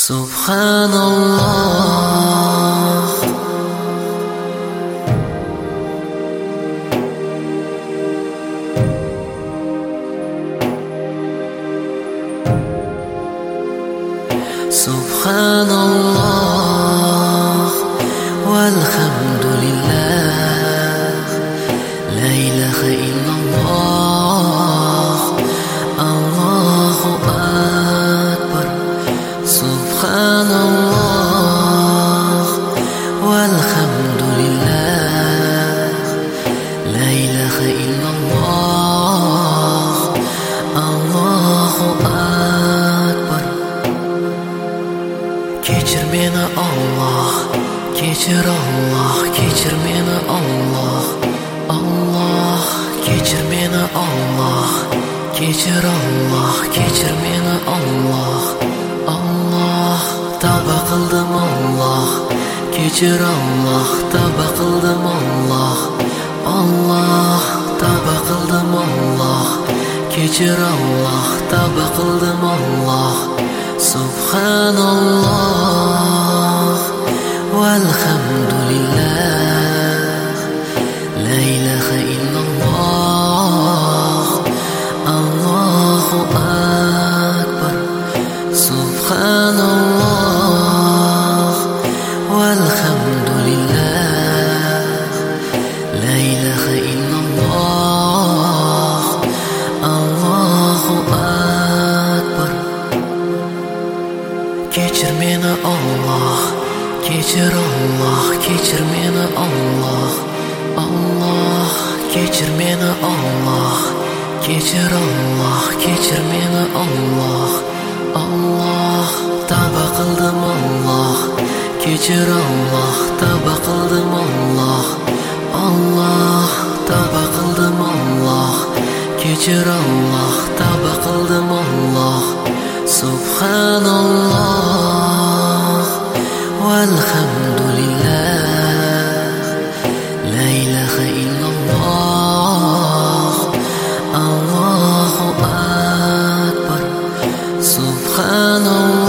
Subhanallah. Subhanallah walhamdulillah, la ilaha illallah, Allahu akbar. Subhanallah walhamdulillah, la ilaha illallah, Allahu akbar. Kechir meni Allah, kechir Allah, kechir meni Allah, Allah, kechir meni Allah, kechir Allah, kechir meni Allah, Allah, tavba qildim Allah, kechir Allah, tavba qildim Allah, Allah, tavba qildim Allah, kechir Allah, tavba qildim Allah. Subhanallah walhamdulillah, la ilaha illallah, Allahu akbar. Subhanallah walhamdulillah, la ilaha illallah, Allahu akbar. Kechir meni Allah, kechir Allah, kechir meni Allah, Allah, kechir meni Allah, kechir Allah, kechir meni Allah, Allah, tavba qildim Allah, kechir Allah, tavba qildim Allah, Allah, tavba qildim Allah, kechir Allah, tavba qildim Allah. Subhanallah walhamdulillah, la ilaha illallah, Allahu akbar. Subhanallah